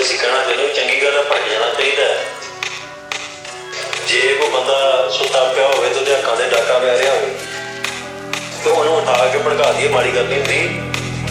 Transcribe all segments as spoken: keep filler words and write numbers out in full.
ਅਸੀਂ ਕਹਿਣਾ ਚਾਹੁੰਦੇ ਚੰਗੀ ਗੱਲ ਹੈ, ਭੱਜ ਜਾਣਾ ਚਾਹੀਦਾ। ਜੇ ਕੋਈ ਬੰਦਾ ਸੁੱਤਾ ਪਿਆ ਹੋਵੇ ਤੇ ਉਹਦੇ ਅੱਖਾਂ ਦੇ ਡਾਕਾ ਪੈ ਰਿਹਾ ਹੋਵੇ ਤੇ ਉਹਨੂੰ ਉਠਾ ਕੇ ਭੜਕਾ ਦਈਏ, ਮਾੜੀ ਗੱਲ ਨਹੀਂ ਹੁੰਦੀ।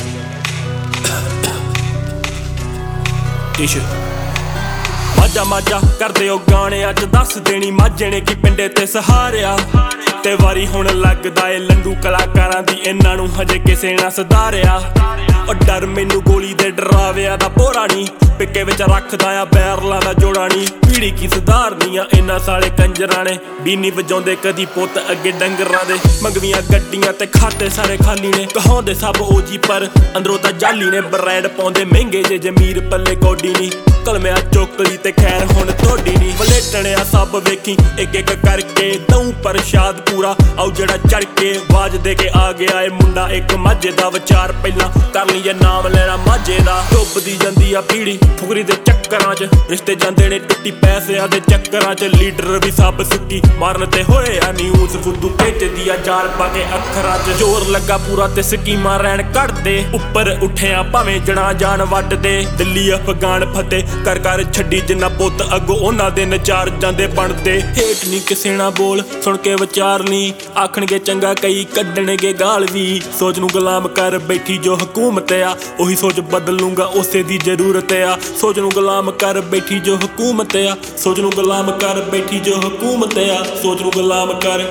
ਮਾਝਾ ਮਾਝਾ ਕਰਦੇ ਉਹ ਗਾਣੇ ਅੱਜ ਦੱਸ ਦੇਣੀ ਮਾਝੇ ਨੇ ਕੀ ਪਿੰਡੇ ਤੇ ਸਹਾਰਿਆ ਤੇ ਵਾਰੀ ਹੁਣ ਲੱਗਦਾ ਏ ਲੰਡੂ ਕਲਾਕਾਰਾਂ ਦੀ, ਇਹਨਾਂ ਨੂੰ ਹਜੇ ਕਿਸੇ ਨਾ ਸੁਧਾਰਿਆ। ਉਹ ਡਰ ਮੈਨੂੰ ਗੋਲੀ ਦੇ ਡਰਾਵਿਆਂ ਦਾ ਭੋਰਾ ਨੀ, ਪਿੱਕੇ ਵਿੱਚ ਰੱਖਦਾ ਆ ਬੈਰਲਾਂ ਦਾ ਜੋੜਾ ਨੀ। ਪੀੜੀ ਕੀ ਸੁਧਾਰਨੀ ਆ ਇਹਨਾਂ ਸਾਲੇ ਕੰਜਰਾਂ ਨੇ, ਬੀਨੀ ਵਜਾਉਂਦੇ ਕਦੀ ਪੁੱਤ ਅੱਗੇ ਡੰਗਰਾਂ ਦੇ। ਮੰਗਵੀਆਂ ਗੱਡੀਆਂ ਤੇ ਖਾਤੇ ਸਾਰੇ ਖਾਲੀ ਨੇ, ਕਹਾਉਂਦੇ ਸਭ ਓਜੀ ਪਰ ਅੰਦਰੋਂ ਤਾਂ ਜਾਲੀ ਨੇ। ਬਰੈਂਡ ਪਾਉਂਦੇ ਮਹਿੰਗੇ ਜੇ ਜਮੀਰ ਪੱਲੇ ਕੌਡੀ ਨੀ, ਕਲਮਿਆ ਚੋਕਲੀ ਤੇ ਖੈਰ ਹੁਣ ਤੁਹਾਡੀ ਨੀ। ਵਲੇਟਣਿਆ ਸਭ ਵੇਖੀ ਇੱਕ ਇੱਕ ਕਰਕੇ ਦਊ ਪ੍ਰਸ਼ਾਦ ਪੂਰਾ, ਆਉ ਜਿਹੜਾ ਚੜ ਕੇ ਆਵਾਜ਼ ਦੇ ਕੇ ਆ ਗਿਆ ਏ ਮੁੰਡਾ ਇੱਕ ਮਾਝੇ ਦਾ। ਵਿਚਾਰ ਪਹਿਲਾਂ ਕਰ ਲਈਏ ਨਾਮ ਲੈਣਾ ਮਾਝੇ ਦਾ। ਡੁੱਬਦੀ ਜਾਂਦੀ ਆ ਪੀੜੀ ਫੁਕਰੀ ਦੇ ਚੱਕਰਾਂ ਚ, ਰਿਸ਼ਤੇ ਜਾਂਦੇ ਨੇ ਟੁੱਟੀ ਪੈਸਿਆਂ ਦੇ ਚੱਕਰਾਂ ਚ। ਲੀਡਰ ਵੀ ਸਭ ਸੁੱਕੀ ਮਾਰਨ ਤੇ ਹੋਏ ਆ ਨਿਊਜ਼, ਫੁੱਦੂ ਭੇਜਦੀ ਆ ਜਾਲ ਪਾ ਕੇ ਅੱਖਰਾਂ ਚ। ਜ਼ੋਰ ਲੱਗਾ ਪੂਰਾ ਤੇ ਸਕੀਮਾਂ ਰਹਿਣ ਕੱਢਦੇ, ਉੱਪਰ ਉੱਠਿਆ ਭਾਵੇਂ ਜਣਾ ਜਾਨ ਵੱਢਦੇ। ਦਿੱਲੀ ਅਫਗਾਨ ਫਤਿਹ ਕਰ ਕਰ ਛੱਡੀ ਜਿੰਨਾ ਪੁੱਤ ਅੱਗੋਂ ਉਹਨਾਂ ਦੇ ਨਚਾਰ ਜਾਂਦੇ ਬਣਦੇ। ਹੇਠ ਨੀ ਕਿਸੇ ਨਾ ਬੋਲ ਸੁਣ ਕੇ ਵਿਚਾਰ ਨੀ, ਆਖਣਗੇ ਚੰਗਾ ਕਈ ਕੱਢਣਗੇ ਗਾਲ ਵੀ। ਸੋਚ ਨੂੰ ਗੁਲਾਮ ਕਰ ਬੈਠੀ ਜੋ ਹਕੂਮਤ ਆ, ਉਹੀ ਸੋਚ ਬਦਲ ਲੂੰਗਾ ਉਸੇ ਦੀ ਜ਼ਰੂਰਤ ਆ। ਸੋਚ ਨੂੰ ਗੁਲਾਮ ਕਰ ਬੈਠੀ ਜੋ ਹਕੂਮਤ ਆ, ਸੋਚ ਨੂੰ ਗੁਲਾਮ ਕਰ ਬੈਠੀ ਜੋ ਹਕੂਮਤ ਆ। ਸੋਚ ਨੂੰ ਗੁਲਾਮ ਕਰ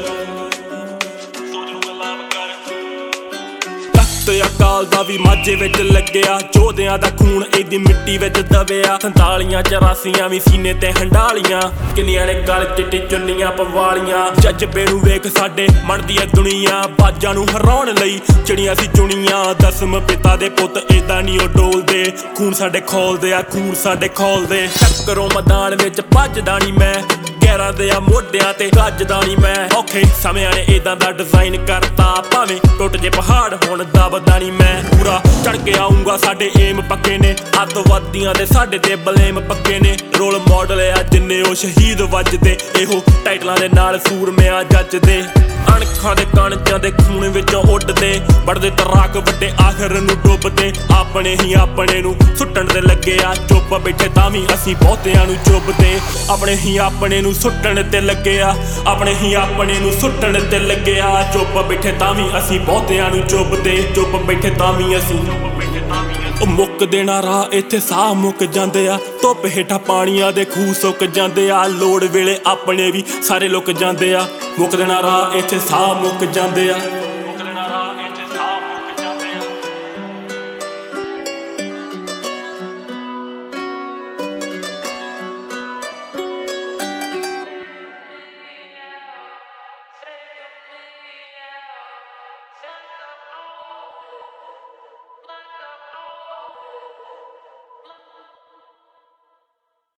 ਅਕਾਲ ਦਾ ਵੀ ਮਾਝੇ ਵਿੱਚ ਲੱਗਿਆ, ਯੋਧਿਆਂ ਦਾ ਖੂਨ ਇਹਦੀ ਮਿੱਟੀ ਵਿੱਚ ਦਬਿਆ। ਸੰਤਾਲੀਆਂ ਚਰਾਸੀਆਂ ਵੀ ਸੀਨੇ ਤੇ ਹੰਡਾਲੀਆਂ, ਕਿੰਨੀਆਂ ਨੇ ਗਲ ਚਿੱਟੀ ਚੁੰਨੀਆਂ ਪਵਾਲੀਆਂ। ਜਜ਼ਬੇ ਨੂੰ ਵੇਖ ਸਾਡੇ ਮਨਦੀ ਐ ਦੁਨੀਆ, ਬਾਜਾਂ ਨੂੰ ਹਰਾਉਣ ਲਈ ਚਿੜੀਆਂ ਸੀ ਚੁਣੀਆਂ। ਦਸਮ ਪਿਤਾ ਦੇ ਪੁੱਤ ਏਦਾਂ ਨੀ ਉਹ ਡੋਲਦੇ, ਖੂਨ ਸਾਡੇ ਖੋਲਦੇ ਆ ਖੂਨ ਸਾਡੇ ਖੋਲਦੇ। ਟੱਕਰੋਂ ਮੈਦਾਨ ਵਿੱਚ ਭੱਜਦਾ ਨੀ ਮੈਂ, ਗੈਰਾਂ ਦੇ ਆ ਮੋਢਿਆਂ ਤੇ ਗੱਜਦਾ ਨੀ ਮੈਂ। ਔਖੇ ਸਮਿਆਂ ਨੇ ਏਦਾਂ ਦਾ ਡਿਜ਼ਾਈਨ ਕਰਤਾ, ਭਾਵੇਂ ਟੁੱਟ ਜੇ ਪਹਾੜ ਹੁਣ ਦਬਦਾ ਨੀ ਮੈਂ। ਪੂਰਾ ਚੜ ਕੇ ਆਉਂਗਾ ਸਾਡੇ ਏਮ ਪੱਕੇ ਨੇ, ਅੱਤਵਾਦੀਆਂ ਦੇ ਸਾਡੇ ਤੇ ਬਲੇਮ ਪੱਕੇ ਨੇ। ਰੋਲ ਮਾਡਲ ਆ ਜਿੰਨੇ ਉਹ ਸ਼ਹੀਦ ਵੱਜਦੇ, ਇਹੋ ਟਾਈਟਲਾਂ ਦੇ ਨਾਲ ਸੂਰਮਿਆਂ ਜੱਜਦੇ। ਅਣਖਾਂ ਦੇ ਕਾਂਚਾਂ ਦੇ ਖੂਨ ਵਿੱਚੋਂ ਉੱਡਦੇ, ਵੜਦੇ ਤਰਾਕ ਵੱਡੇ ਆਖਰ ਨੂੰ ਡੁੱਬਦੇ। ਆਪਣੇ ਹੀ ਆਪਣੇ ਨੂੰ ਸੁੱਟਣ ਤੇ ਲੱਗੇ ਆ, ਚੁੱਪ ਬੈਠੇ ਤਾਂ ਵੀ ਅਸੀਂ ਬਹੁਤਿਆਂ ਨੂੰ ਚੁੱਭਦੇ। ਆਪਣੇ ਹੀ ਆਪਣੇ ਨੂੰ ਸੁੱਟਣ ਤੇ ਲੱਗੇ ਆ, ਆਪਣੇ ਹੀ ਆਪਣੇ ਨੂੰ ਸੁੱਟਣ ਤੇ ਲੱਗੇ ਆ। ਚੁੱਪ ਬੈਠੇ ਤਾਂ ਵੀ ਅਸੀਂ ਬਹੁਤਿਆਂ ਨੂੰ ਚੁੱਭਦੇ, ਚੁੱਪ ਬੈਠੇ ਤਾਂ ਵੀ ਅਸੀਂ। ਉਹ ਮੁੱਕ ਦੇਣਾ ਰਾਹ ਇੱਥੇ ਸਾਹ ਮੁੱਕ ਜਾਂਦੇ ਆ, ਧੁੱਪ ਹੇਠਾਂ ਪਾਣੀਆਂ ਦੇ ਖੂਹ ਸੁੱਕ ਜਾਂਦੇ ਆ। ਲੋੜ ਵੇਲੇ ਆਪਣੇ ਵੀ ਸਾਰੇ ਲੁੱਕ ਜਾਂਦੇ ਆ, ਮੁੱਕ ਦੇਣਾ ਰਾਹ ਇੱਥੇ ਸਾਹ ਮੁੱਕ ਜਾਂਦੇ ਆ।